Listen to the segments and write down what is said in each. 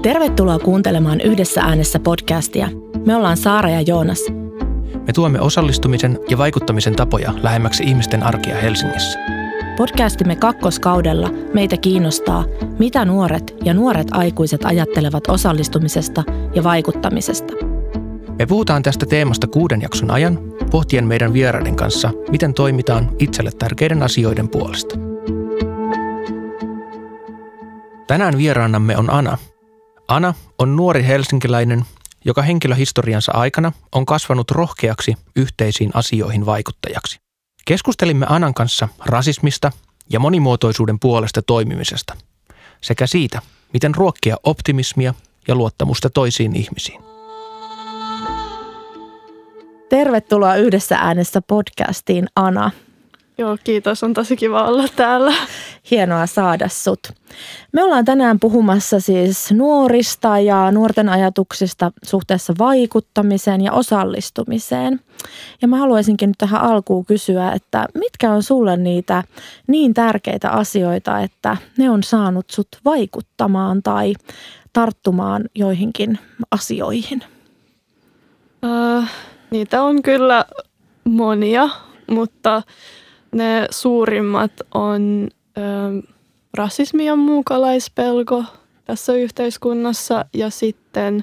Tervetuloa kuuntelemaan Yhdessä äänessä podcastia. Me ollaan Saara ja Joonas. Me tuomme osallistumisen ja vaikuttamisen tapoja lähemmäksi ihmisten arkea Helsingissä. Podcastimme kakkoskaudella meitä kiinnostaa, mitä nuoret ja nuoret aikuiset ajattelevat osallistumisesta ja vaikuttamisesta. Me puhutaan tästä teemasta 6 jakson ajan, pohtien meidän vieraiden kanssa, miten toimitaan itselle tärkeiden asioiden puolesta. Tänään vieraanamme on Ana. Ana on nuori helsinkiläinen, joka henkilöhistoriansa aikana on kasvanut rohkeaksi yhteisiin asioihin vaikuttajaksi. Keskustelimme Anan kanssa rasismista ja monimuotoisuuden puolesta toimimisesta sekä siitä, miten ruokkia optimismia ja luottamusta toisiin ihmisiin. Tervetuloa Yhdessä äänessä podcastiin, Ana. Joo, kiitos. On tosi kiva olla täällä. Hienoa saada sut. Me ollaan tänään puhumassa siis nuorista ja nuorten ajatuksista suhteessa vaikuttamiseen ja osallistumiseen. Ja mä haluaisinkin nyt tähän alkuun kysyä, että mitkä on sulle niitä niin tärkeitä asioita, että ne on saanut sut vaikuttamaan tai tarttumaan joihinkin asioihin? Niitä on kyllä monia, mutta ne suurimmat on rasismi ja muukalaispelko tässä yhteiskunnassa ja sitten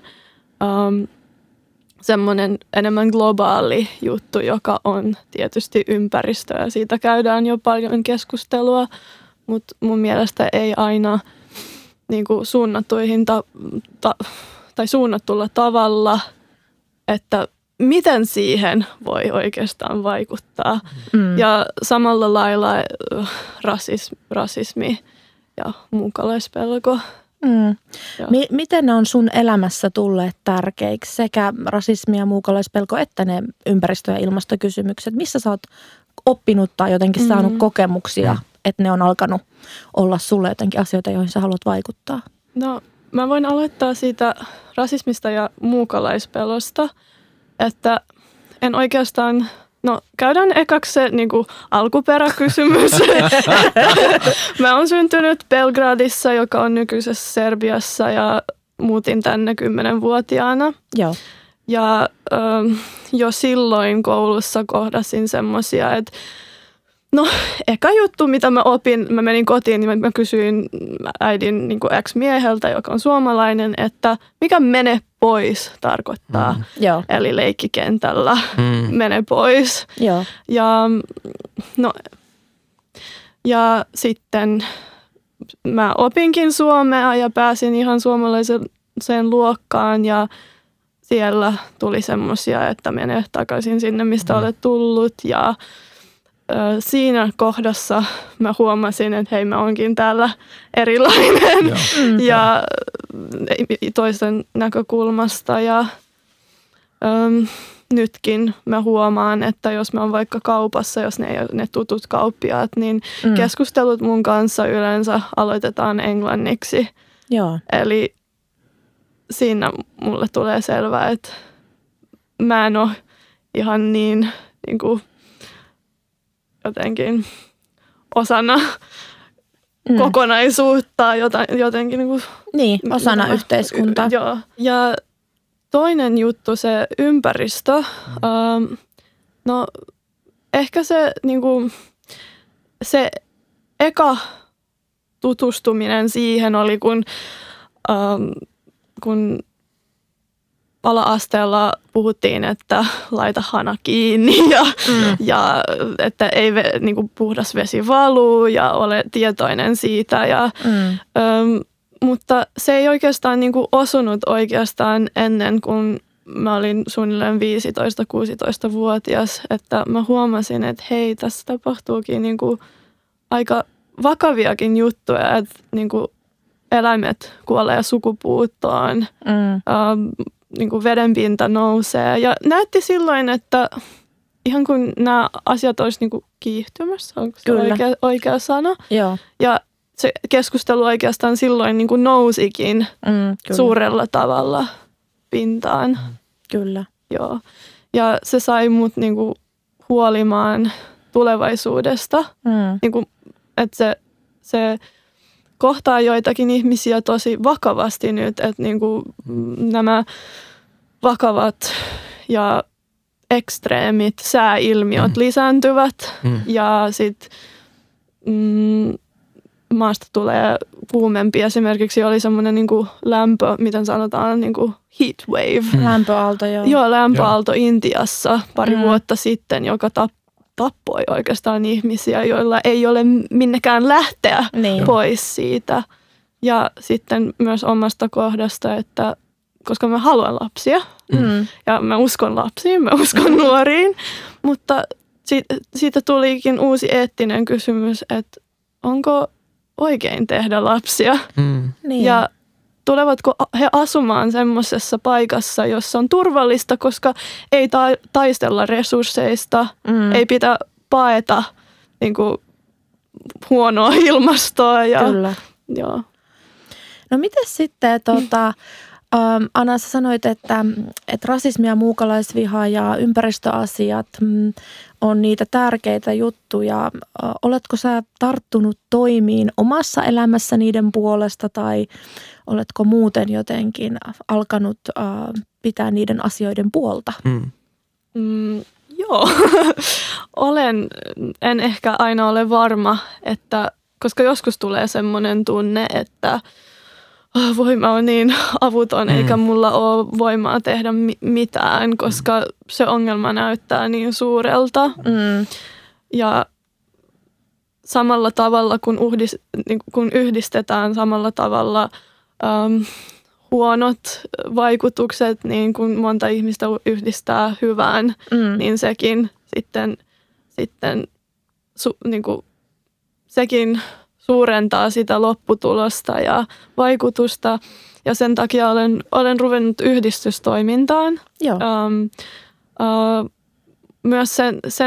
semmoinen enemmän globaali juttu, joka on tietysti ympäristö ja siitä käydään jo paljon keskustelua, mutta mun mielestä ei aina niin kuin suunnattulla tavalla, että miten siihen voi oikeastaan vaikuttaa. Ja samalla lailla rasismi ja muukalaispelko. Miten ne on sun elämässä tulleet tärkeiksi, sekä rasismi ja muukalaispelko että ne ympäristö- ja ilmastokysymykset? Missä sä oot oppinut tai jotenkin saanut kokemuksia, että ne on alkanut olla sulle jotenkin asioita, joihin sä haluat vaikuttaa? No, mä voin aloittaa siitä rasismista ja muukalaispelosta. Että en oikeastaan, käydään ekaksi se niin kuin alkuperäkysymys. Mä oon syntynyt Belgradissa, joka on nykyisessä Serbiassa ja muutin tänne 10-vuotiaana. Joo. Ja jo silloin koulussa kohdasin semmoisia, että eka juttu, mitä mä opin, mä menin kotiin, niin mä kysyin äidin niin kuin ex-mieheltä, joka on suomalainen, että mikä mene pois tarkoittaa. Eli leikkikentällä mene pois. Joo. Ja sitten mä opinkin suomea ja pääsin ihan suomalaiseen luokkaan ja siellä tuli semmoisia, että mene takaisin sinne, mistä olet tullut ja siinä kohdassa mä huomasin, että hei, mä oonkin täällä erilainen ja toisen näkökulmasta ja nytkin mä huomaan, että jos mä oon vaikka kaupassa, jos ne ei ole ne tutut kauppiaat, niin keskustelut mun kanssa yleensä aloitetaan englanniksi. Joo. Eli siinä mulle tulee selvää, että mä en ole ihan niin kuin jotenkin osana kokonaisuutta, jotenkin niin osana yhteiskuntaa. Joo. Ja toinen juttu, se ympäristö. Ehkä se, se eka tutustuminen siihen oli, kun ala-asteella puhuttiin, että laita hana kiinni ja että ei puhdas vesi valuu ja ole tietoinen siitä. Mutta se ei oikeastaan osunut oikeastaan ennen kuin mä olin suunnilleen 15-16-vuotias, että mä huomasin, että hei, tässä tapahtuukin aika vakaviakin juttuja, että eläimet kuolee sukupuuttoon. Vedenpinta nousee ja näytti silloin, että ihan kun nämä asiat olisi kiihtymässä, onko se oikea sana? Joo. Ja se keskustelu oikeastaan silloin nousikin suurella tavalla pintaan. Kyllä. Joo. Ja se sai mut huolimaan tulevaisuudesta. Että se kohtaa joitakin ihmisiä tosi vakavasti nyt, että niin kuin nämä vakavat ja ekstreemit sääilmiöt lisääntyvät ja sitten maasta tulee kuumempi. Esimerkiksi oli semmoinen niin kuin lämpö, miten sanotaan, niin kuin heat wave. Lämpöaalto, joo. Joo, lämpöaalto Intiassa pari vuotta sitten, joka tappoi oikeastaan ihmisiä, joilla ei ole minnekään lähteä pois siitä. Ja sitten myös omasta kohdasta, että koska mä haluan lapsia ja mä uskon lapsiin, mä uskon nuoriin, mutta siitä tulikin uusi eettinen kysymys, että onko oikein tehdä lapsia ja tulevatko he asumaan semmoisessa paikassa, jossa on turvallista, koska ei taistella resursseista, ei pitää paeta niin kuin huonoa ilmastoa. Ja, kyllä. Joo. No miten sitten, Anna, sä sanoit, että rasismi ja muukalaisviha ja ympäristöasiat on niitä tärkeitä juttuja. Oletko sä tarttunut toimiin omassa elämässä niiden puolesta tai oletko muuten jotenkin alkanut pitää niiden asioiden puolta? Joo, en ehkä aina ole varma, että, koska joskus tulee semmoinen tunne, että voima on niin avuton eikä mulla ole voimaa tehdä mitään, koska se ongelma näyttää niin suurelta. Ja samalla tavalla, kun yhdistetään samalla tavalla huonot vaikutukset, niin kun monta ihmistä yhdistää hyvään, niin sekin sitten sekin suurentaa sitä lopputulosta ja vaikutusta. Ja sen takia olen ruvennut yhdistystoimintaan. Joo. Myös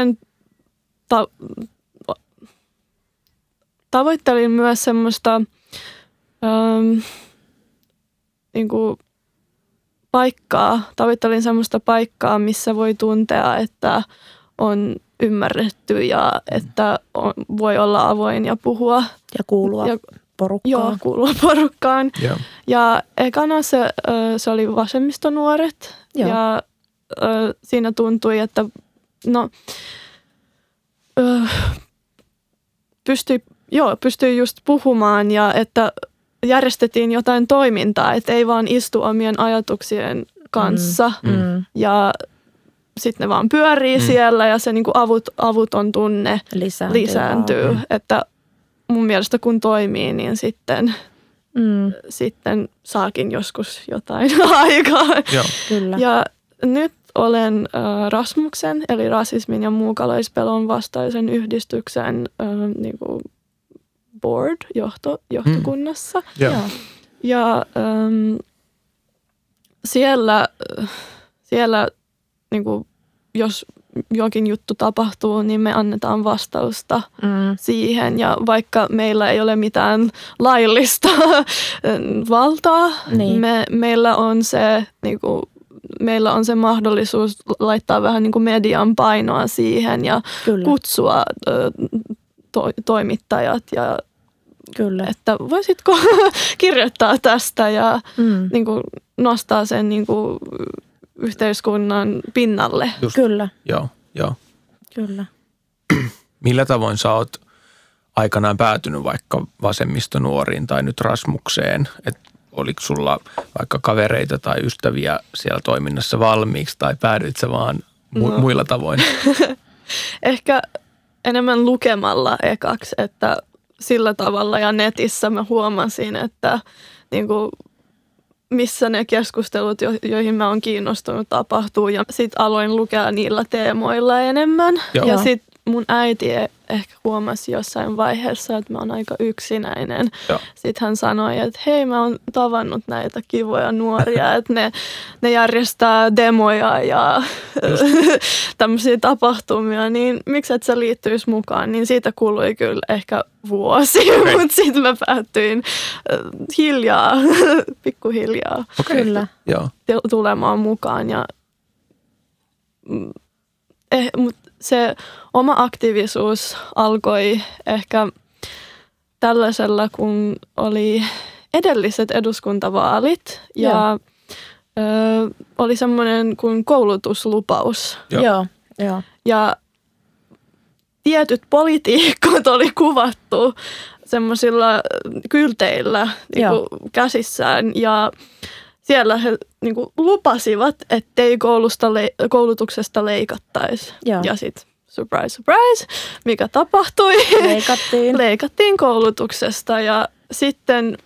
tavoittelin myös semmoista tavoittelin semmoista paikkaa, missä voi tuntea, että on ymmärretty ja että voi olla avoin ja puhua. Ja kuulua porukkaan. Joo, kuulua porukkaan. Yeah. Ja ekana se oli vasemmistonuoret. Joo. Ja siinä tuntui, että pystyi just puhumaan ja että järjestettiin jotain toimintaa, että ei vaan istu omien ajatuksien kanssa ja sitten ne vaan pyörii siellä ja se niinku avuton tunne lisääntyy. Että mun mielestä kun toimii, niin sitten saakin joskus jotain aikaan. Kyllä. Ja nyt olen Rasmuksen, eli rasismin ja muukalaispelon vastaisen yhdistyksen niinku board, johtokunnassa. Ja siellä niin kuin, jos jokin juttu tapahtuu, niin me annetaan vastausta siihen. Ja vaikka meillä ei ole mitään laillista valtaa, meillä on se mahdollisuus laittaa vähän niin kuin median painoa siihen ja kutsua toimittajat ja että voisitko kirjoittaa tästä ja niin kuin nostaa sen niin kuin yhteiskunnan pinnalle. Just. Kyllä. Joo. Kyllä. Millä tavoin sä oot aikanaan päätynyt vaikka vasemmistonuoriin tai nyt Rasmukseen? Et oliko sulla vaikka kavereita tai ystäviä siellä toiminnassa valmiiksi tai päädyit sä vaan muilla tavoin? Ehkä enemmän lukemalla ekaksi, että sillä tavalla ja netissä mä huomasin, että niin kuin, missä ne keskustelut, joihin mä oon kiinnostunut, tapahtuu. Ja sit aloin lukea niillä teemoilla enemmän. Joo. Ja sit mun äiti ehkä huomasi jossain vaiheessa, että mä oon aika yksinäinen. Sitten hän sanoi, että hei, mä oon tavannut näitä kivoja nuoria, että ne järjestää demoja ja tämmöisiä tapahtumia, niin miksi et sä liittyisi mukaan? Niin siitä kului kyllä ehkä vuosi, mutta sitten mä päätyin pikkuhiljaa Kyllä. tulemaan mukaan. Ja, mutta se oma aktiivisuus alkoi ehkä tällaisella, kun oli edelliset eduskuntavaalit ja oli semmoinen kuin koulutuslupaus. Joo. Ja tietyt poliitikot oli kuvattu semmoisilla kylteillä niin kuin käsissään ja siellä he niin kuin lupasivat, ettei koulutuksesta leikattaisi. Ja sitten surprise, surprise, mikä tapahtui? Leikattiin koulutuksesta ja sitten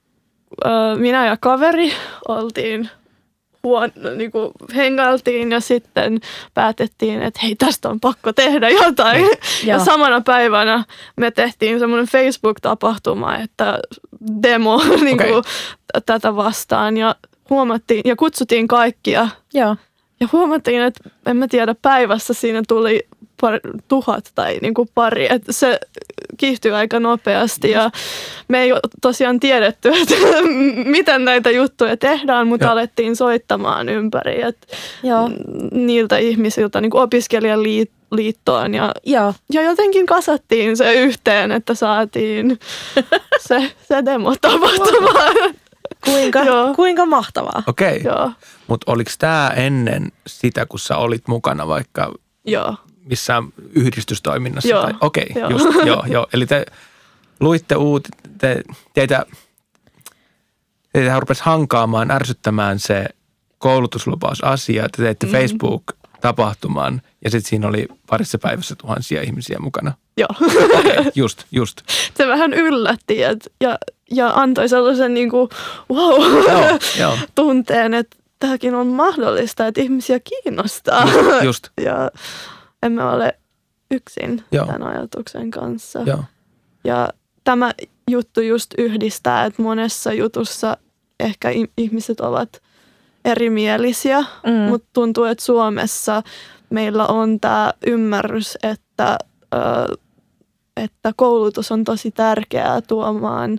minä ja kaveri oltiin niin kuin hengailtiin ja sitten päätettiin, että hei, tästä on pakko tehdä jotain. Ja samana päivänä me tehtiin semmoinen Facebook-tapahtuma, että demo niin kuin, tätä vastaan ja huomattiin ja kutsuttiin kaikkia. Ja huomattiin, että en mä tiedä, päivässä siinä tuli 1000 tai niin kuin pari, että se kiihtyi aika nopeasti ja me ei tosiaan tiedetty, että miten näitä juttuja tehdään, mutta alettiin soittamaan ympäri, että niiltä ihmisiltä niin kuin opiskelijaliittoon ja jotenkin kasattiin se yhteen, että saatiin se demo tapahtumaan. Kuinka mahtavaa. Okei, mutta oliko tämä ennen sitä, kun sä olit mukana vaikka missään yhdistystoiminnassa? Okei, just, joo. Eli te luitte teitä rupesi hankaamaan, ärsyttämään se koulutuslupausasia, että teitte Facebook-tapahtuman ja sitten siinä oli parissa päivässä tuhansia ihmisiä mukana. Joo. Okay, just. Se vähän yllätti ja antoi sellaisen niin kuin tunteen, että tämäkin on mahdollista, että ihmisiä kiinnostaa. Just. Ja emme ole yksin tämän ajatuksen kanssa. Ja tämä juttu just yhdistää, että monessa jutussa ehkä ihmiset ovat erimielisiä, mutta tuntuu, että Suomessa meillä on tämä ymmärrys, että koulutus on tosi tärkeää tuomaan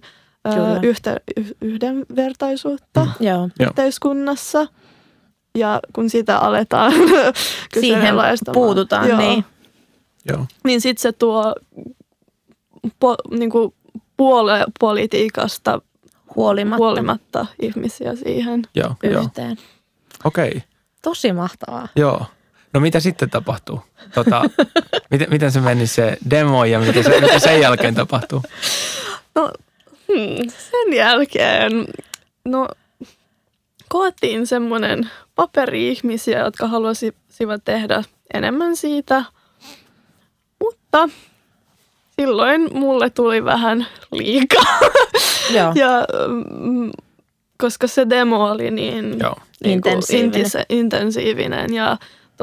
yhdenvertaisuutta yhteiskunnassa. Ja kun sitä aletaan kyseenalaistamaan. Siihen puututaan, niin sitten se tuo niinku puoluepolitiikasta huolimatta ihmisiä siihen yhteen. Okei. Tosi mahtavaa. Joo. No mitä sitten tapahtuu? Miten se meni se demo ja mitä sen jälkeen tapahtuu? No sen jälkeen, koottiin semmoinen paperi-ihmisiä, jotka haluaisivat tehdä enemmän siitä, mutta silloin mulle tuli vähän liikaa. Ja koska se demo oli niin intensiivinen ja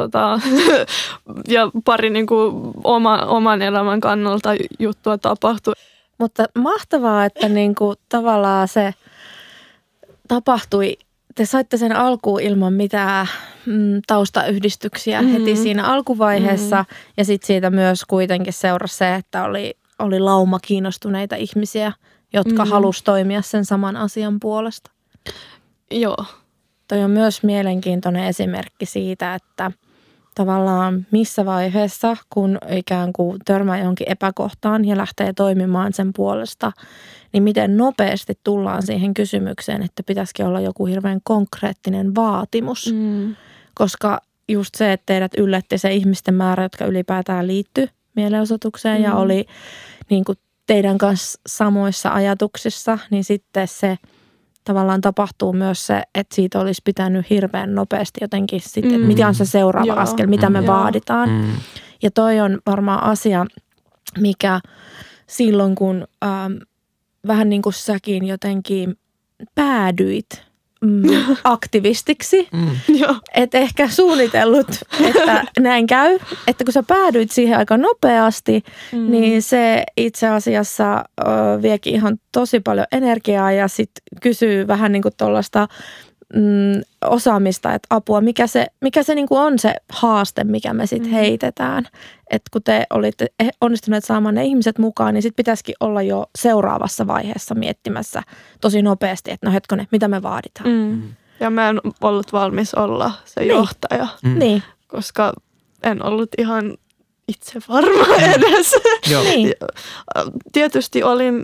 ja pari niin kuin oman elämän kannalta juttua tapahtui. Mutta mahtavaa, että niin kuin tavallaan se tapahtui. Te saitte sen alkuun ilman mitään taustayhdistyksiä heti siinä alkuvaiheessa ja sitten siitä myös kuitenkin seurasi se, että oli lauma kiinnostuneita ihmisiä, jotka halusi toimia sen saman asian puolesta. Joo. Toi on myös mielenkiintoinen esimerkki siitä, että tavallaan missä vaiheessa, kun ikään kuin törmää johonkin epäkohtaan ja lähtee toimimaan sen puolesta, niin miten nopeasti tullaan siihen kysymykseen, että pitäisikin olla joku hirveän konkreettinen vaatimus. Koska just se, että teidät yllätti se ihmisten määrä, jotka ylipäätään liittyi mielenosoitukseen ja oli niin kuin teidän kanssa samoissa ajatuksissa, niin sitten se tavallaan tapahtuu myös se, että siitä olisi pitänyt hirveän nopeasti jotenkin sitten, että mitä on se seuraava askel, mitä me vaaditaan. Ja toi on varmaan asia, mikä silloin kun vähän niin kuin säkin jotenkin päädyit aktivistiksi, et ehkä suunnitellut, että näin käy, että kun sä päädyit siihen aika nopeasti, niin se itse asiassa viekin ihan tosi paljon energiaa ja sitten kysyy vähän niin kuin tuollaista osaamista, että apua, mikä se niin kuin on se haaste, mikä me sitten heitetään. Että kun te olitte onnistuneet saamaan ne ihmiset mukaan, niin sitten pitäisikin olla jo seuraavassa vaiheessa miettimässä tosi nopeasti, että no hetkonen, mitä me vaaditaan. Ja mä en ollut valmis olla se johtaja, koska en ollut ihan itse varma edes. Tietysti olin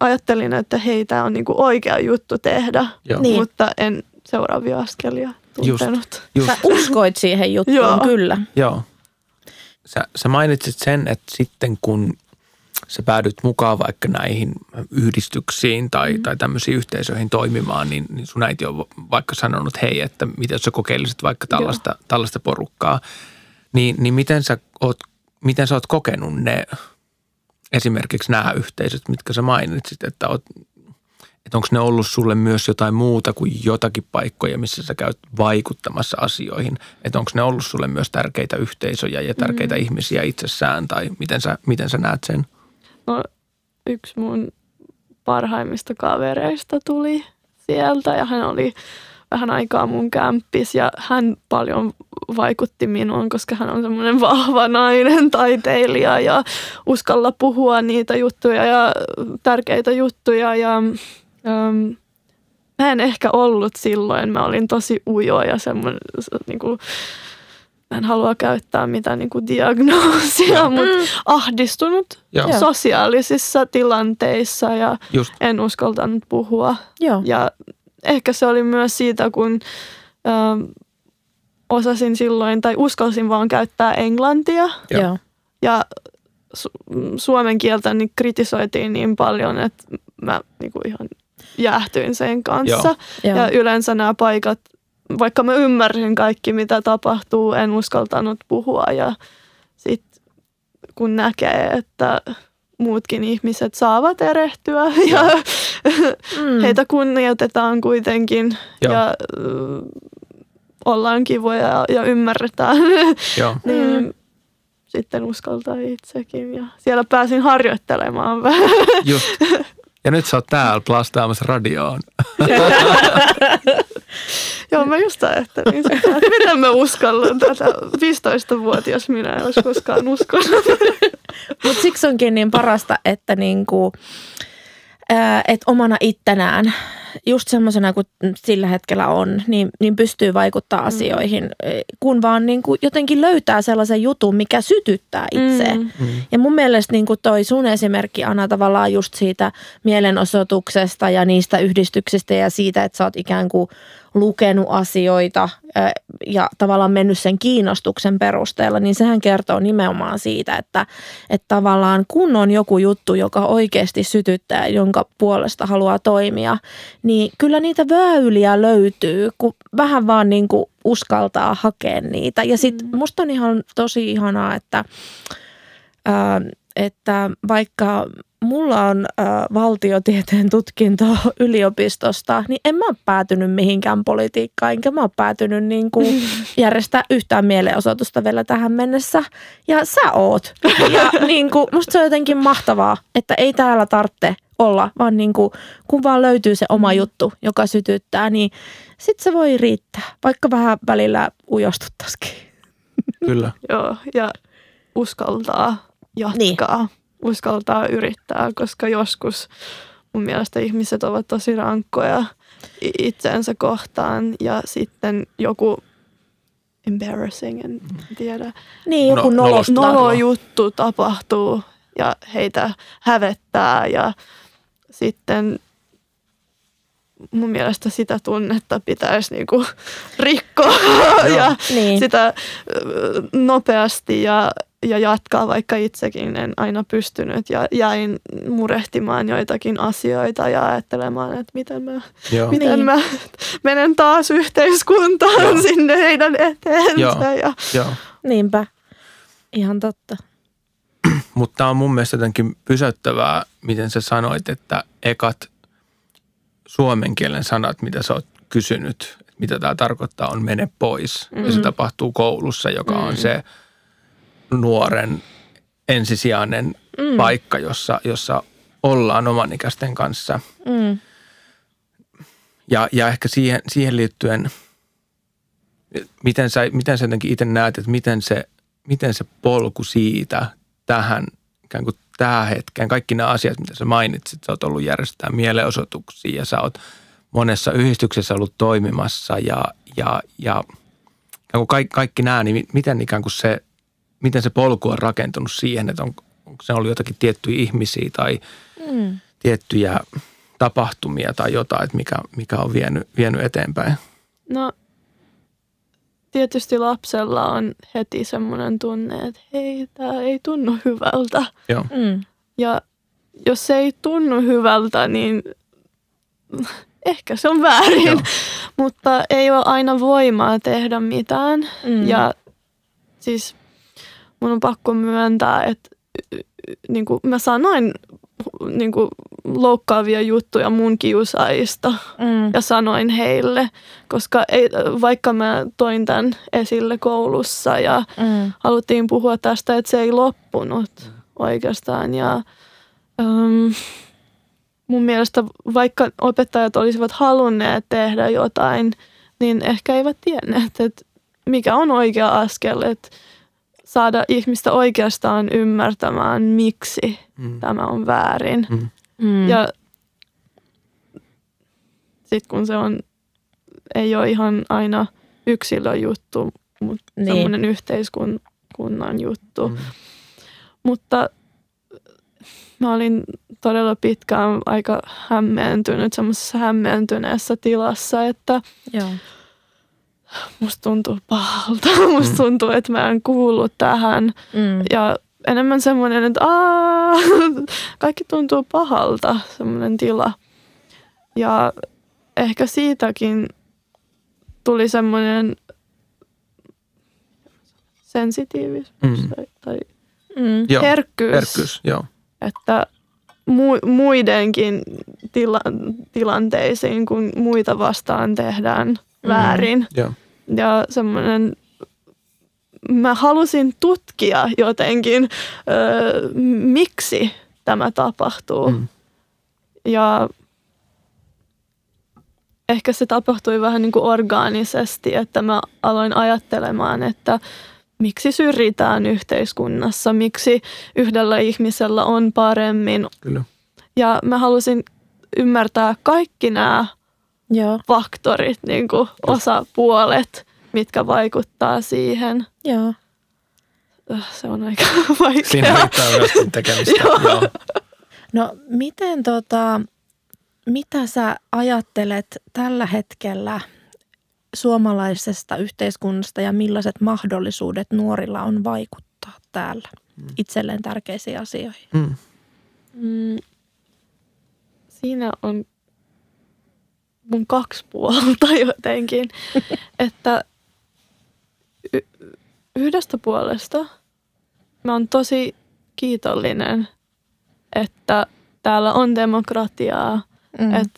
ajattelin, että hei, tämä on niinku oikea juttu tehdä, Niin. mutta en seuraavia askelia tuntenut. Sä uskoit siihen juttuun, Joo. kyllä. Joo. Sä mainitsit sen, että sitten kun sä päädyt mukaan vaikka näihin yhdistyksiin tai tämmöisiin yhteisöihin toimimaan, niin sun äiti on vaikka sanonut, hei, että miten sä kokeilisit vaikka tällaista porukkaa. Niin miten sä oot kokenut ne, esimerkiksi nämä yhteisöt, mitkä sä mainitsit, että onko ne ollut sulle myös jotain muuta kuin jotakin paikkoja, missä sä käyt vaikuttamassa asioihin? Että onko ne ollut sulle myös tärkeitä yhteisöjä ja tärkeitä ihmisiä itsessään tai miten sä näet sen? No, yksi mun parhaimmista kavereista tuli sieltä ja hän oli vähän aikaa mun kämppis ja hän paljon vaikutti minuun, koska hän on semmoinen vahva nainen, taiteilija ja uskalla puhua niitä juttuja ja tärkeitä juttuja ja mä en ehkä ollut silloin, mä olin tosi ujo ja semmoinen niinku, mä en halua käyttää mitään niinku diagnoosia, mutta ahdistunut sosiaalisissa tilanteissa ja en uskaltanut puhua. Joo. Ja ehkä se oli myös siitä, kun osasin silloin tai uskalsin vaan käyttää englantia. Joo. Ja suomen kieltä niin kritisoitiin niin paljon, että mä niinku ihan jäähtyin sen kanssa. Joo. Ja yleensä nämä paikat, vaikka mä ymmärsin kaikki mitä tapahtuu, en uskaltanut puhua. Ja sitten kun näkee, että muutkin ihmiset saavat erehtyä ja heitä kunnioitetaan kuitenkin ja ollaan kivoja ja ymmärretään, niin sitten uskaltaa itsekin. Ja siellä pääsin harjoittelemaan vähän. Just. Ja nyt sä oot täällä plastaamassa radioon. Joo, mä just ajattelin sitä, että miten mä uskallan tätä 15-vuotias minä en olisi koskaan uskonut. Mutta siksi onkin niin parasta, että niinku, et omana ittenään, just semmoisena kuin sillä hetkellä on, niin pystyy vaikuttaa asioihin, kun vaan niinku jotenkin löytää sellaisen jutun, mikä sytyttää itseä. Ja mun mielestä niinku toi sun esimerkki, Anna, tavallaan just siitä mielenosoituksesta ja niistä yhdistyksistä ja siitä, että sä oot ikään kuin lukenut asioita ja tavallaan mennyt sen kiinnostuksen perusteella, niin sehän kertoo nimenomaan siitä, että tavallaan kun on joku juttu, joka oikeasti sytyttää, jonka puolesta haluaa toimia, niin kyllä niitä väyliä löytyy, kun vähän vaan niin kuin uskaltaa hakea niitä. Ja sitten musta on ihan tosi ihanaa, että vaikka mulla on valtiotieteen tutkinto yliopistosta, niin en mä ole päätynyt mihinkään politiikkaan, enkä mä ole päätynyt niin kuin järjestää yhtään mielenosoitusta vielä tähän mennessä. Ja sä oot. Ja niin kuin, musta se on jotenkin mahtavaa, että ei täällä tarvitse olla, vaan niin kuin, kun vaan löytyy se oma juttu, joka sytyttää, niin sit se voi riittää, vaikka vähän välillä ujostuttaisikin. Kyllä. Joo, ja uskaltaa jatkaa. Niin. Uskaltaa yrittää, koska joskus mun mielestä ihmiset ovat tosi rankkoja itseensä kohtaan ja sitten joku embarrassing, en tiedä. Niin, joku nolo juttu tapahtuu ja heitä hävettää ja sitten mun mielestä sitä tunnetta pitäisi niinku rikkoa ja sitä nopeasti ja jatkaa, vaikka itsekin en aina pystynyt ja jäin murehtimaan joitakin asioita ja ajattelemaan, että miten mä menen taas yhteiskuntaan sinne heidän eteensä. Joo. Niinpä, ihan totta. Mutta on mun mielestä jotenkin pysäyttävää, miten sä sanoit, että ekat suomen kielen sanat, mitä sä oot kysynyt, mitä tämä tarkoittaa, on mene pois. Ja se tapahtuu koulussa, joka on se nuoren ensisijainen paikka, jossa ollaan omanikäisten kanssa. Ja ehkä siihen liittyen, miten sä jotenkin itse näet, että miten se polku siitä tähän ikään kuin tähän hetkeen, kaikki nämä asiat, mitä sä mainitsit, sä oot ollut järjestää mielenosoituksia ja sä oot monessa yhdistyksessä ollut toimimassa ja kaikki nämä, niin miten se polku on rakentunut siihen, että onko se ollut jotakin tiettyjä ihmisiä tiettyjä tapahtumia tai jotain, että mikä on vienyt eteenpäin? No tietysti lapsella on heti semmoinen tunne, että hei, tämä ei tunnu hyvältä. Joo. Ja jos se ei tunnu hyvältä, niin ehkä se on väärin. Joo. Mutta ei ole aina voimaa tehdä mitään. Ja siis mun on pakko myöntää, että niin kuin mä sanoin niin kuin loukkaavia juttuja mun kiusaajista ja sanoin heille, koska vaikka mä toin tämän esille koulussa ja haluttiin puhua tästä, että se ei loppunut oikeastaan. Ja mun mielestä vaikka opettajat olisivat halunneet tehdä jotain, niin ehkä eivät tienneet, että mikä on oikea askel, että saada ihmistä oikeastaan ymmärtämään, miksi tämä on väärin. Ja sitten kun se ei ole ihan aina yksilöjuttu, mutta semmoinen yhteiskunnan juttu. Mutta mä olin todella pitkään aika hämmentynyt, semmoisessa hämmentyneessä tilassa, että musta tuntuu pahalta. Musta tuntuu, että mä en kuulu tähän. Ja enemmän semmoinen, että kaikki tuntuu pahalta, semmoinen tila. Ja ehkä siitäkin tuli semmoinen sensitiivisuus tai herkkyys. Joo. Että muidenkin tilanteisiin, kun muita vastaan tehdään väärin. Ja semmoinen, mä halusin tutkia jotenkin, miksi tämä tapahtuu. Ja ehkä se tapahtui vähän niin kuin orgaanisesti, että mä aloin ajattelemaan, että miksi syrjitään yhteiskunnassa, miksi yhdellä ihmisellä on paremmin. Kyllä. Ja mä halusin ymmärtää kaikki nämä faktorit, niin kuin osapuolet, mitkä vaikuttaa siihen. Joo. Se on aika vaikea. Siinä riittää myöskin tekemistä. Joo. No miten mitä sä ajattelet tällä hetkellä suomalaisesta yhteiskunnasta ja millaiset mahdollisuudet nuorilla on vaikuttaa täällä itselleen tärkeisiin asioihin? Siinä on mun kaksi puolta jotenkin, että yhdestä puolesta mä oon tosi kiitollinen, että täällä on demokratiaa, että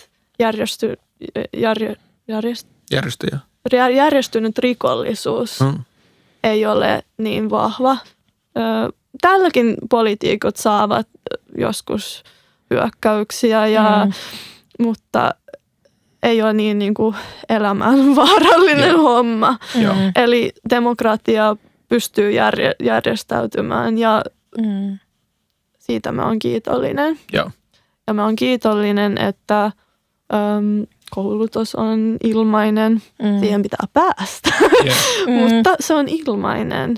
järjestynyt rikollisuus ei ole niin vahva. Täälläkin poliitikot saavat joskus hyökkäyksiä, mutta ei ole niin kuin elämän vaarallinen homma. Eli demokratia pystyy järjestäytymään ja siitä mä oon kiitollinen. Ja mä oon kiitollinen, että koulutus on ilmainen. Siihen pitää päästä, mutta se on ilmainen.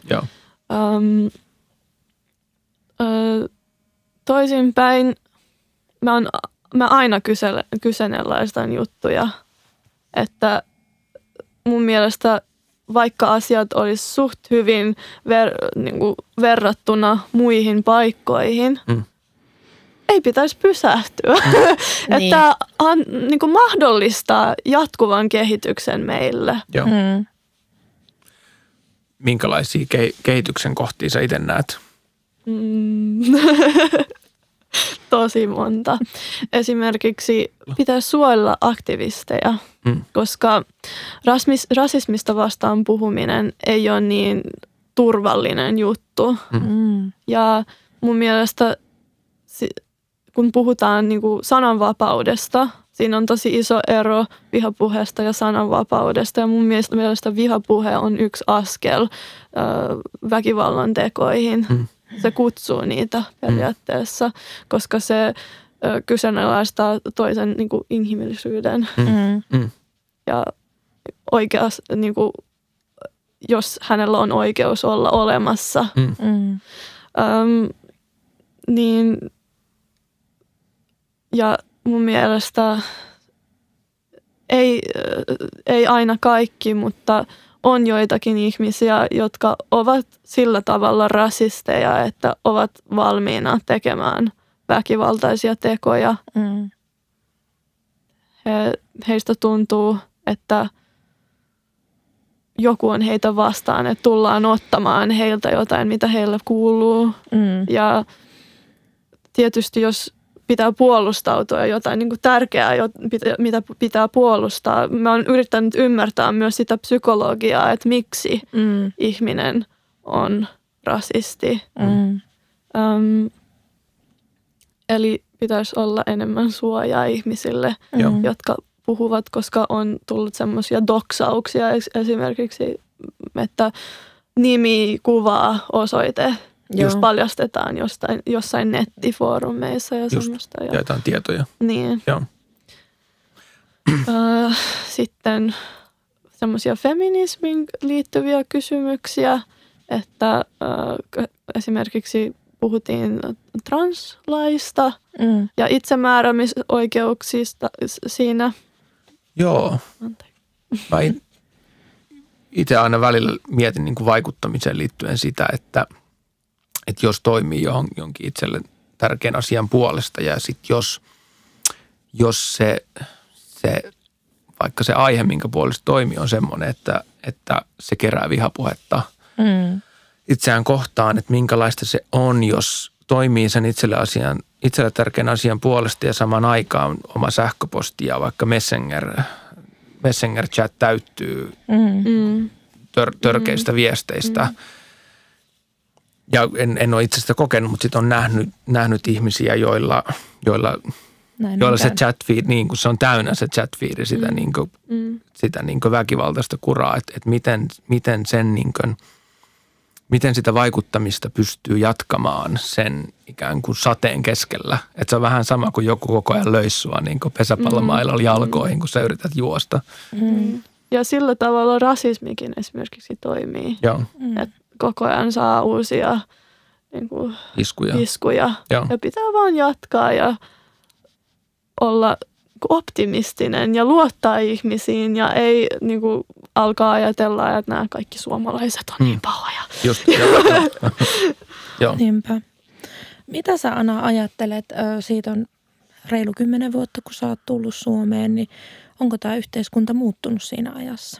Toisinpäin mä aina kyseenalaistan juttuja, että mun mielestä vaikka asiat olisi suht hyvin verrattuna muihin paikkoihin, ei pitäisi pysähtyä. Että niin kuin mahdollistaa jatkuvan kehityksen meille. Joo. Minkälaisia kehityksen kohtia sä itse näet? Tosi monta. Esimerkiksi pitää suojella aktivisteja, koska rasismista vastaan puhuminen ei ole niin turvallinen juttu. Ja mun mielestä kun puhutaan niin kuin sananvapaudesta, siinä on tosi iso ero vihapuheesta ja sananvapaudesta. Ja mun mielestä vihapuhe on yksi askel väkivallan tekoihin. Se kutsuu niitä periaatteessa, koska se kyseenalaistaa toisen niin kuin inhimillisyyden. Ja oikeas, niin kuin, jos hänellä on oikeus olla olemassa, niin Ja mun mielestä ei aina kaikki, mutta on joitakin ihmisiä, jotka ovat sillä tavalla rasisteja, että ovat valmiina tekemään väkivaltaisia tekoja. Heistä tuntuu, että joku on heitä vastaan, että tullaan ottamaan heiltä jotain, mitä heille kuuluu. Ja tietysti jos pitää puolustautua jotain niin kuin tärkeää, mitä pitää puolustaa. Mä oon yrittänyt ymmärtää myös sitä psykologiaa, että miksi ihminen on rasisti. Eli pitäisi olla enemmän suojaa ihmisille, jotka puhuvat, koska on tullut semmoisia doksauksia esimerkiksi, että nimi, kuva, osoite just paljastetaan jossain nettifoorumeissa ja semmoista. Ja jotain tietoja. Niin. Joo. Sitten semmoisia feminismiin liittyviä kysymyksiä, että esimerkiksi puhuttiin translaista ja itsemääräämisoikeuksista siinä. Joo. Mä itse aina välillä mietin niin kuin vaikuttamiseen liittyen sitä, että jos toimii jonkin itselle tärkeän asian puolesta ja sitten jos se vaikka se aihe, minkä puolesta toimii, on semmoinen, että se kerää vihapuhetta itseään kohtaan, että minkälaista se on, jos toimii sen itselle tärkeän asian puolesta ja samaan aikaan oma sähköposti ja vaikka Messenger-chat täyttyy törkeistä viesteistä. Ja en ole itse sitä kokenut, mutta sitten on nähnyt ihmisiä, joilla se chat feed, niin kuin se on täynnä se chat feed, sitä niin kuin väkivaltaista kuraa, että miten sitä vaikuttamista pystyy jatkamaan sen ikään kuin sateen keskellä. Että se on vähän sama kuin joku koko ajan löisi sua niin kuin pesäpallomailalla jalkoihin, kun sä yrität juosta. Ja sillä tavalla rasismikin esimerkiksi toimii. Joo. Että koko ajan saa uusia niin kuin iskuja. Ja pitää vaan jatkaa ja olla optimistinen ja luottaa ihmisiin ja ei niin kuin alkaa ajatella, että nämä kaikki suomalaiset on niin pahoja. Just, joo. Niinpä. Mitä sä, Ana, ajattelet? Siitä on reilu 10 vuotta, kun sä oot tullut Suomeen, niin onko tämä yhteiskunta muuttunut siinä ajassa?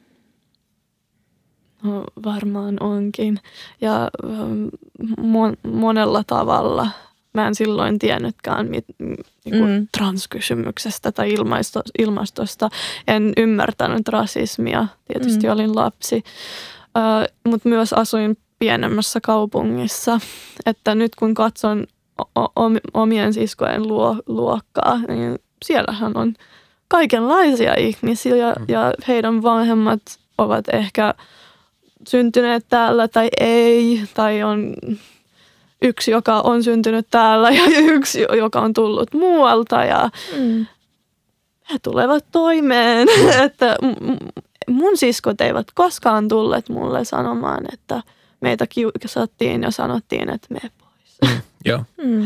No, varmaan onkin. Ja monella tavalla. Mä en silloin tiennytkään transkysymyksestä tai ilmastosta. En ymmärtänyt rasismia. Tietysti olin lapsi. Mutta myös asuin pienemmässä kaupungissa. Että nyt kun katson omien siskojen luokkaa, niin siellähän on kaikenlaisia ihmisiä. Ja heidän vanhemmat ovat ehkä syntyneet täällä tai ei. Tai on yksi, joka on syntynyt täällä ja yksi, joka on tullut muualta ja he tulevat toimeen. Että mun siskot eivät koskaan tulleet mulle sanomaan, että meitä kiusattiin ja sanottiin, että mene pois. Joo.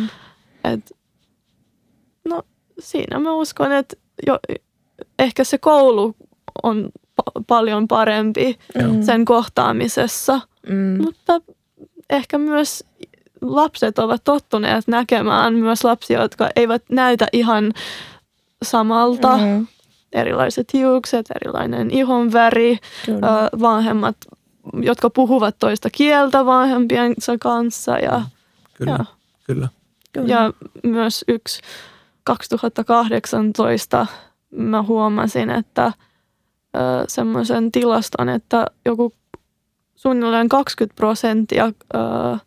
No siinä mä uskon, että ehkä se koulu on paljon parempi sen kohtaamisessa, mutta ehkä myös lapset ovat tottuneet näkemään myös lapsia, jotka eivät näytä ihan samalta. Erilaiset hiukset, erilainen ihonväri, vanhemmat, jotka puhuvat toista kieltä vanhempiensa kanssa. Kyllä. Ja myös 2018 mä huomasin, että semmoisen tilaston, että joku suunnilleen 20%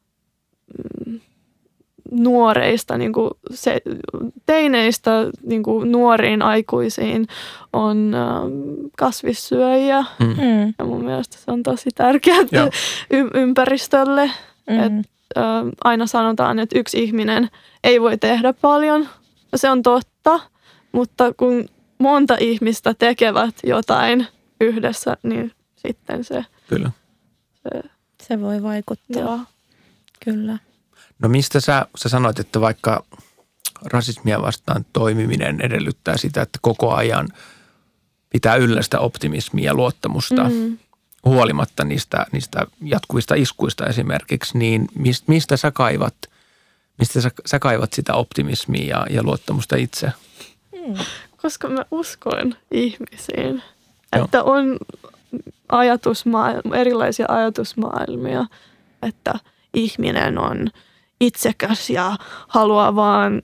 nuoreista, niin kuin teineistä niin kuin nuoriin aikuisiin on kasvissyöjiä. Ja mun mielestä se on tosi tärkeää ympäristölle. Aina sanotaan, että yksi ihminen ei voi tehdä paljon. Se on totta, mutta kun monta ihmistä tekevät jotain yhdessä, niin sitten se... Kyllä. Se voi vaikuttaa. Joo. Kyllä. No mistä sä sanoit, että vaikka rasismia vastaan toimiminen edellyttää sitä, että koko ajan pitää yllä sitä optimismia ja luottamusta huolimatta niistä jatkuvista iskuista esimerkiksi, niin mistä sä kaivat sitä optimismia ja luottamusta itse? Koska mä uskon ihmisiin, että on erilaisia ajatusmaailmia, että ihminen on itsekäs ja haluaa vaan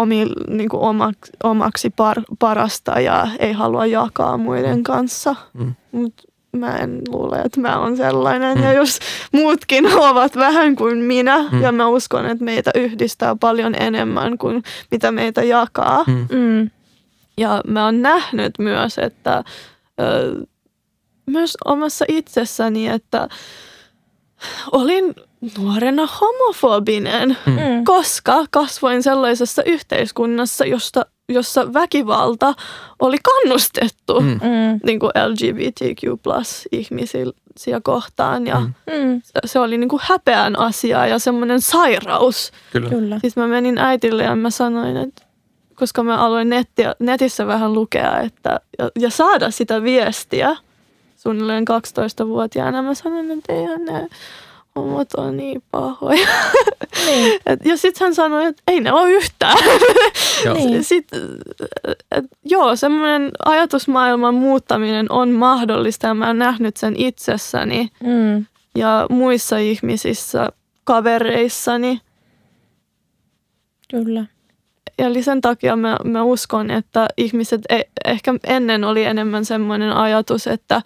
omaksi parasta ja ei halua jakaa muiden kanssa. Mutta mä en luule, että mä oon sellainen. Ja jos muutkin ovat vähän kuin minä, ja mä uskon, että meitä yhdistää paljon enemmän kuin mitä meitä jakaa. Ja mä oon nähnyt myös, että myös omassa itsessäni, että olin nuorena homofobinen, koska kasvoin sellaisessa yhteiskunnassa, jossa väkivalta oli kannustettu niin kuin LGBTQ+-ihmisiä kohtaan. Ja se oli niin kuin häpeän asia ja semmoinen sairaus. Kyllä. Siis mä menin äitille ja mä sanoin, että koska mä aloin netissä vähän lukea ja saada sitä viestiä suunnilleen 12-vuotiaana, mä sanoin, että eihän ne homot on niin pahoja. Ja sitten hän sanoi, että ei ne ole yhtään. Semmoinen ajatusmaailman muuttaminen on mahdollista ja mä oon nähnyt sen itsessäni ja muissa ihmisissä, kavereissani. Kyllä. Eli sen takia mä uskon, että ihmiset, ehkä ennen oli enemmän semmoinen ajatus, että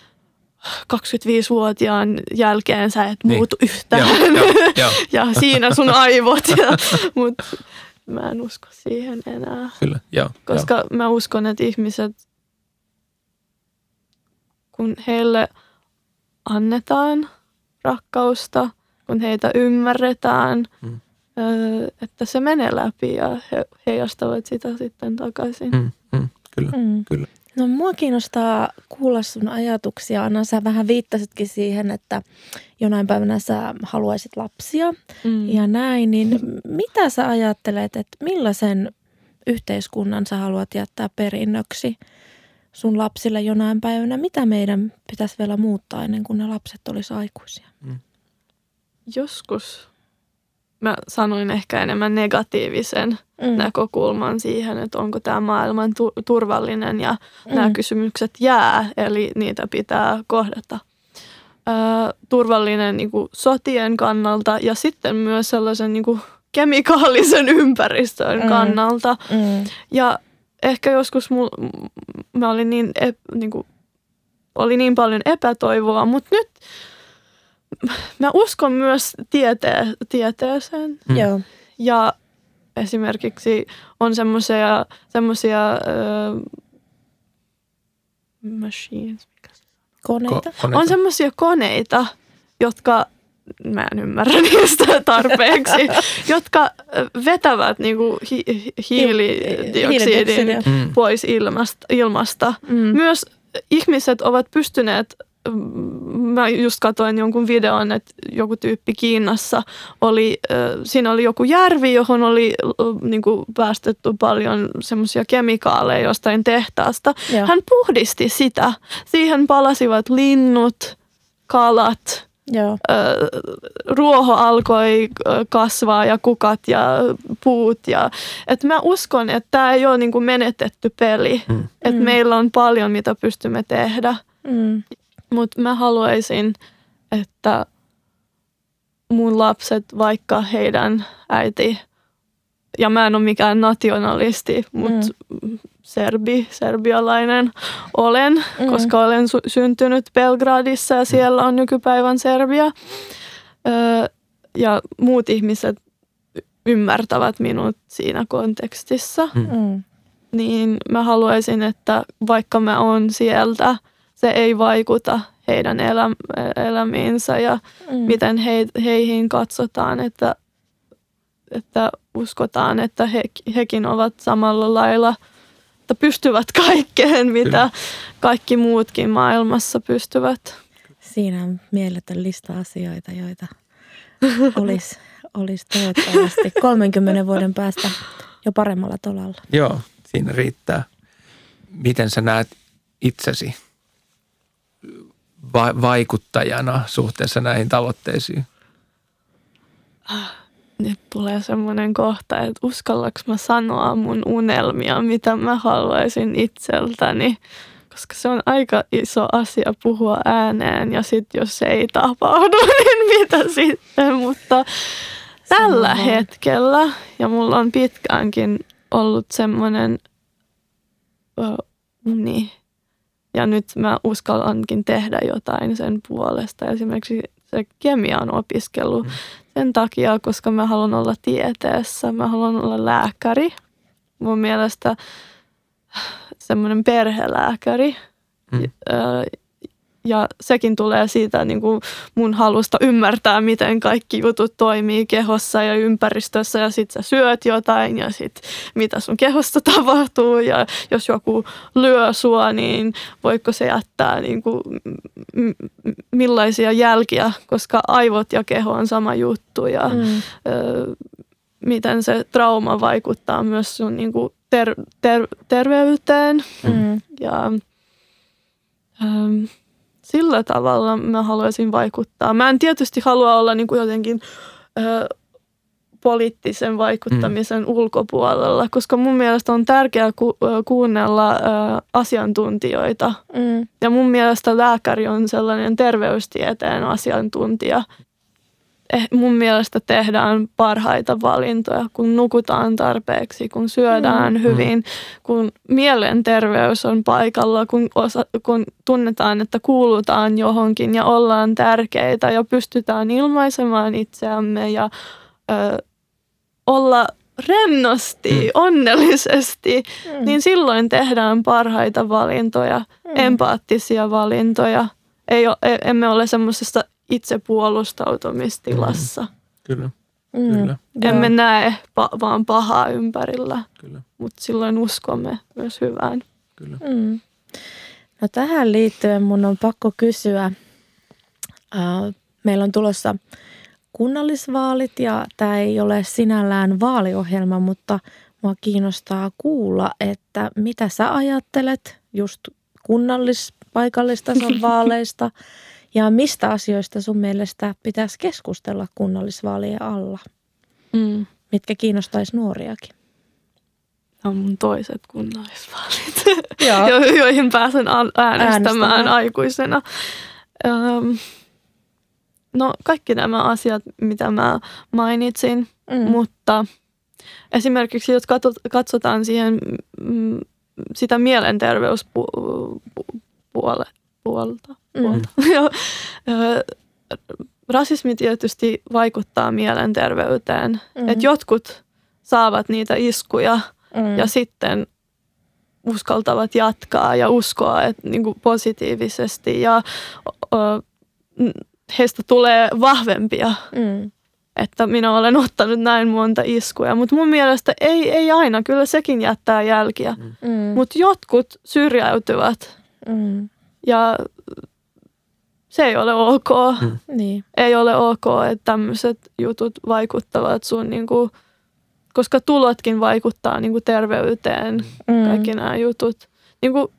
25-vuotiaan jälkeen sä et muutu yhtään. Ja siinä sun aivot. Mutta mä en usko siihen enää. Kyllä, koska mä uskon, että ihmiset, kun heille annetaan rakkausta, kun heitä ymmärretään, että se menee läpi ja he heijastavat sitä sitten takaisin. Kyllä. No mua kiinnostaa kuulla sun ajatuksia. Anna, sä vähän viittasitkin siihen, että jonain päivänä sä haluaisit lapsia ja näin. Niin mitä sä ajattelet, että millaisen yhteiskunnan sä haluat jättää perinnöksi sun lapsille jonain päivänä? Mitä meidän pitäisi vielä muuttaa ennen kuin ne lapset olisi aikuisia? Joskus mä sanoin ehkä enemmän negatiivisen näkökulman siihen, että onko tämä maailman turvallinen ja nämä kysymykset jää, eli niitä pitää kohdata. Turvallinen niin kuin sotien kannalta ja sitten myös sellaisen niin kuin kemikaalisen ympäristön kannalta. Ja ehkä joskus mä olin oli niin paljon epätoivoa, mutta nyt mä uskon myös tieteeseen. Ja esimerkiksi on semmoisia machines, koneita. On semmoisia koneita, jotka, mä en ymmärrä niistä tarpeeksi, jotka vetävät niinku hiilidioksidin pois ilmasta. Myös ihmiset ovat pystyneet, mä just katsoin jonkun videon, että joku tyyppi Kiinassa siinä oli joku järvi, johon oli niinku päästetty paljon semmoisia kemikaaleja jostain tehtaasta. Joo. Hän puhdisti sitä. Siihen palasivat linnut, kalat, ruoho alkoi kasvaa ja kukat ja puut. Et mä uskon, että tämä ei ole niinku menetetty peli. Että meillä on paljon, mitä pystymme tehdä. Mutta mä haluaisin, että mun lapset, vaikka heidän ja mä en ole mikään nationalisti, mutta serbialainen olen, koska olen syntynyt Belgradissa ja siellä on nykypäivän Serbia. Ja muut ihmiset ymmärtävät minut siinä kontekstissa. Niin mä haluaisin, että vaikka mä oon sieltä, se ei vaikuta heidän elämiinsä ja miten heihin katsotaan, että uskotaan, että hekin ovat samalla lailla, että pystyvät kaikkeen, mitä kaikki muutkin maailmassa pystyvät. Siinä on mieletön lista asioita, joita olisi toivottavasti 30 vuoden päästä jo paremmalla tolalla. Joo, siinä riittää. Miten sä näet itsesi vaikuttajana suhteessa näihin tavoitteisiin? Nyt tulee semmoinen kohta, että uskallaks mä sanoa mun unelmia, mitä mä haluaisin itseltäni. Koska se on aika iso asia puhua ääneen ja sitten jos se ei tapahdu, niin mitä sitten. Mutta tällä hetkellä, ja mulla on pitkäänkin ollut semmoinen uni. Ja nyt mä uskallankin tehdä jotain sen puolesta. Esimerkiksi se kemian opiskelu sen takia, koska mä haluan olla tieteessä. Mä haluan olla lääkäri. Mun mielestä semmoinen perhelääkäri. Ja sekin tulee siitä niin kuin mun halusta ymmärtää, miten kaikki jutut toimii kehossa ja ympäristössä. Ja sit sä syöt jotain ja sit mitä sun kehossa tapahtuu. Ja jos joku lyö sua, niin voiko se jättää niin kuin millaisia jälkiä, koska aivot ja keho on sama juttu. Ja miten se trauma vaikuttaa myös sun niin kuin terveyteen. Ja sillä tavalla mä haluaisin vaikuttaa. Mä en tietysti halua olla niin kuin jotenkin poliittisen vaikuttamisen ulkopuolella, koska mun mielestä on tärkeää kuunnella asiantuntijoita. Ja mun mielestä lääkäri on sellainen terveystieteen asiantuntija. Mun mielestä tehdään parhaita valintoja, kun nukutaan tarpeeksi, kun syödään hyvin, kun mielenterveys on paikalla, kun tunnetaan, että kuulutaan johonkin ja ollaan tärkeitä ja pystytään ilmaisemaan itseämme ja olla rennosti, onnellisesti, niin silloin tehdään parhaita valintoja, empaattisia valintoja. Emme ole semmoisessa itsepuolustautumistilassa. Kyllä. Kyllä. Emme näe vaan pahaa ympärillä, mutta silloin uskomme myös hyvään. Kyllä. No tähän liittyen mun on pakko kysyä. Meillä on tulossa kunnallisvaalit ja tämä ei ole sinällään vaaliohjelma, mutta mua kiinnostaa kuulla, että mitä sä ajattelet just paikallistason vaaleista ja mistä asioista sun mielestä pitäisi keskustella kunnallisvaalien alla, mitkä kiinnostaisi nuoriakin? On mun toiset kunnallisvaalit, joihin pääsen äänestämään aikuisena. No kaikki nämä asiat, mitä mä mainitsin, mutta esimerkiksi jos katsotaan siihen sitä mielenterveyspuolta. Rasismi tietysti vaikuttaa mielenterveyteen. Että jotkut saavat niitä iskuja ja sitten uskaltavat jatkaa ja uskoa niin kuin positiivisesti ja heistä tulee vahvempia. Että minä olen ottanut näin monta iskuja. Mutta mun mielestä ei aina. Kyllä sekin jättää jälkiä. Mutta jotkut syrjäytyvät. Ja se ei ole ok. Niin. Ei ole ok, että tämmöiset jutut vaikuttavat sun, niinku, koska tulotkin vaikuttaa niinku terveyteen. Kaikki nämä jutut. Niinku,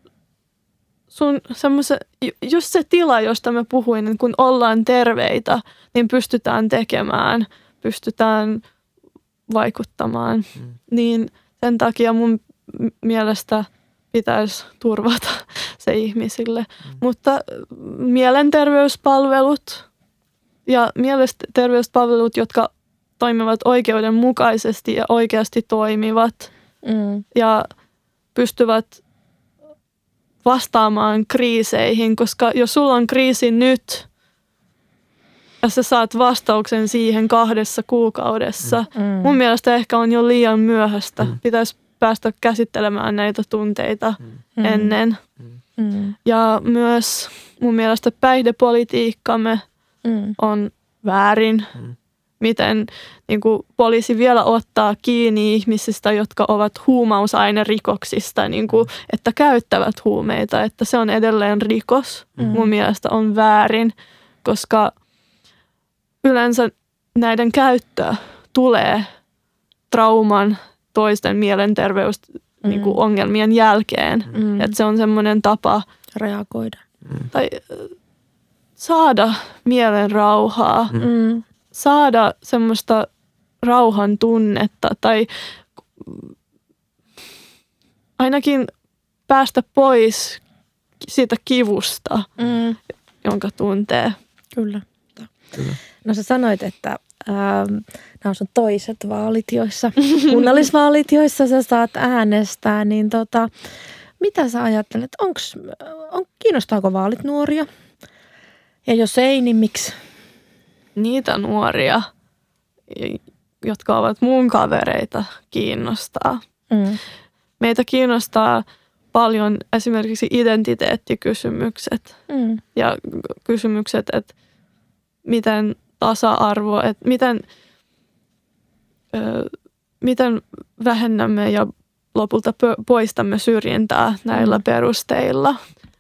just se tila, josta mä puhuin, niin kun ollaan terveitä, niin pystytään tekemään, pystytään vaikuttamaan. Niin sen takia mun mielestä pitäisi turvata se ihmisille. Mutta mielenterveyspalvelut ja mielenterveyspalvelut, jotka toimivat oikeudenmukaisesti ja oikeasti toimivat ja pystyvät vastaamaan kriiseihin, koska jos sulla on kriisi nyt ja sä saat vastauksen siihen 2 kuukaudessa, mun mielestä ehkä on jo liian myöhäistä. Pitäisi päästä käsittelemään näitä tunteita ennen. Ja myös mun mielestä päihdepolitiikkamme on väärin. Miten niin kuin poliisi vielä ottaa kiinni ihmisistä, jotka ovat huumausainerikoksista, niin kuin, että käyttävät huumeita, että se on edelleen rikos. Mun mielestä on väärin, koska yleensä näiden käyttö tulee trauman toisten mielenterveys niin kuin ongelmien jälkeen. Että se on semmoinen tapa reagoida. Tai saada mielen rauhaa, saada semmoista rauhan tunnetta tai ainakin päästä pois siitä kivusta, jonka tuntee. Kyllä. No sä sanoit, että nämä on sun toiset vaalit, kunnallisvaalit, joissa sä saat äänestää, niin mitä sä ajattelet? Kiinnostaako vaalit nuoria? Ja jos ei, niin miksi? Niitä nuoria, jotka ovat mun kavereita, kiinnostaa. Meitä kiinnostaa paljon esimerkiksi identiteettikysymykset ja kysymykset, että miten tasa-arvo, että miten vähennämme ja lopulta poistamme syrjintää näillä perusteilla.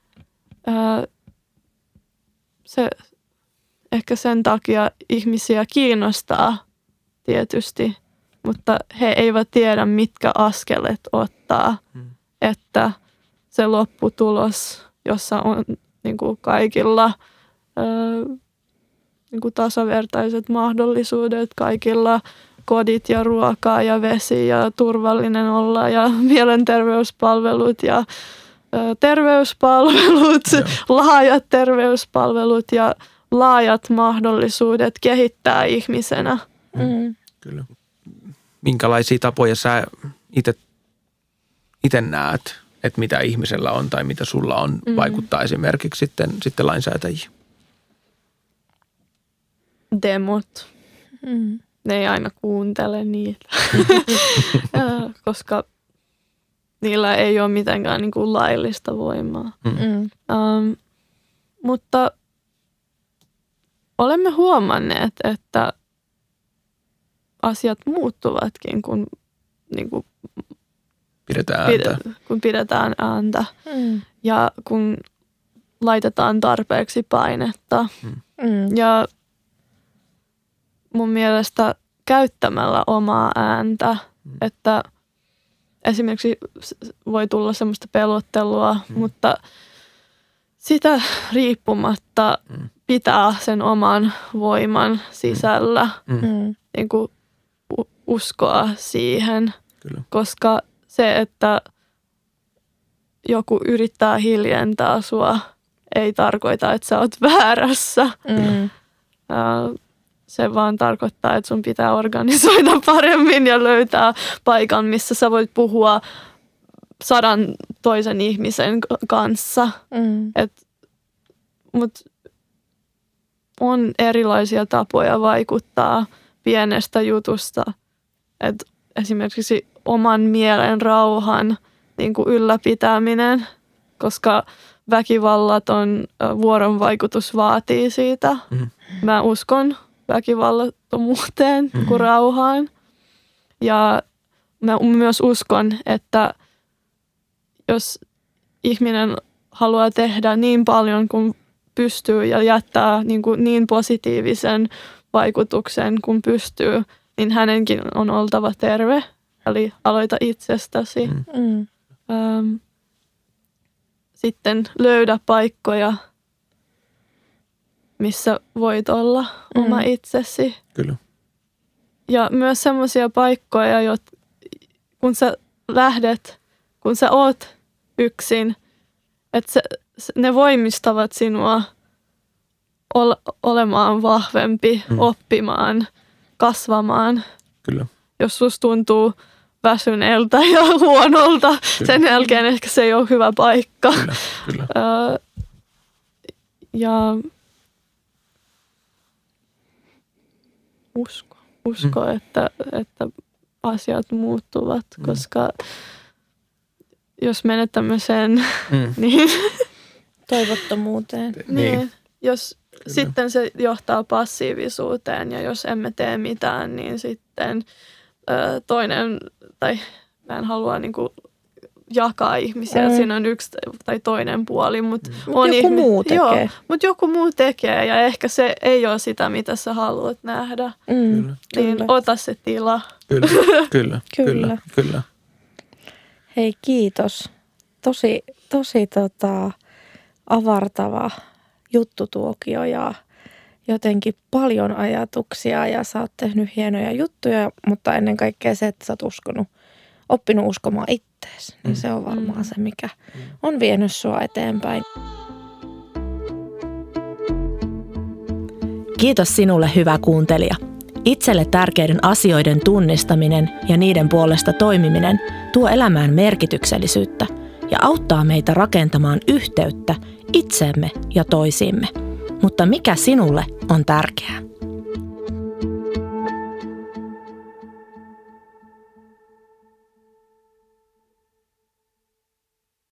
Se ehkä sen takia ihmisiä kiinnostaa tietysti, mutta he eivät tiedä, mitkä askelet ottaa, että se lopputulos, jossa on niin kuin kaikilla niin kuin tasavertaiset mahdollisuudet, kaikilla kodit ja ruokaa ja vesi ja turvallinen olla ja mielenterveyspalvelut ja terveyspalvelut, laajat terveyspalvelut ja laajat mahdollisuudet kehittää ihmisenä. Kyllä. Minkälaisia tapoja sä itse näet, että mitä ihmisellä on tai mitä sulla on vaikuttaa esimerkiksi sitten lainsäätäjiin? Demot. Ne ei aina kuuntele niitä, koska niillä ei ole mitenkään niin kuin laillista voimaa. Mutta olemme huomanneet, että asiat muuttuvatkin, kun niin kuin pidetään ääntä ja kun laitetaan tarpeeksi painetta. Ja mun mielestä käyttämällä omaa ääntä, että esimerkiksi voi tulla semmoista pelottelua, mutta sitä riippumatta pitää sen oman voiman sisällä niin kuin uskoa siihen, kyllä. Koska se, että joku yrittää hiljentää sua, ei tarkoita, että sä oot väärässä. Se vaan tarkoittaa, että sun pitää organisoida paremmin ja löytää paikan, missä sä voit puhua 100 toisen ihmisen kanssa. Mutta on erilaisia tapoja vaikuttaa pienestä jutusta. Et esimerkiksi oman mielen rauhan niin kuin ylläpitäminen, koska väkivallaton vuorovaikutus vaatii siitä. Mä uskon väkivallattomuuteen kuin rauhaan. Ja mä myös uskon, että jos ihminen haluaa tehdä niin paljon kuin pystyy ja jättää niin positiivisen vaikutuksen kuin pystyy, niin hänenkin on oltava terve. Eli aloita itsestäsi. Sitten löydä paikkoja, missä voit olla oma itsesi. Kyllä. Ja myös semmoisia paikkoja, kun sä lähdet, kun sä oot yksin, että ne voimistavat sinua olemaan vahvempi, oppimaan, kasvamaan. Kyllä. Jos susta tuntuu väsyneeltä ja huonolta, sen jälkeen ehkä se ei ole hyvä paikka. Kyllä. Ja usko että asiat muuttuvat, koska jos menettämme sen, niin toivottomuuteen. Niin, jos sitten se johtaa passiivisuuteen ja jos emme tee mitään, niin sitten toinen, tai mä en halua niinku jakaa ihmisiä. Siinä on yksi tai toinen puoli. Mutta joku muu tekee. Joo, mutta joku muu tekee ja ehkä se ei ole sitä, mitä sä haluat nähdä. Niin ota se tila. Kyllä. Hei, kiitos. Tosi avartava juttutuokio ja jotenkin paljon ajatuksia ja sä oot tehnyt hienoja juttuja, mutta ennen kaikkea se, että sä oot oppinut uskomaan ittees, niin se on varmaan se, mikä on vienyt sua eteenpäin. Kiitos sinulle, hyvä kuuntelija. Itselle tärkeiden asioiden tunnistaminen ja niiden puolesta toimiminen tuo elämään merkityksellisyyttä ja auttaa meitä rakentamaan yhteyttä itseemme ja toisiimme. Mutta mikä sinulle on tärkeää?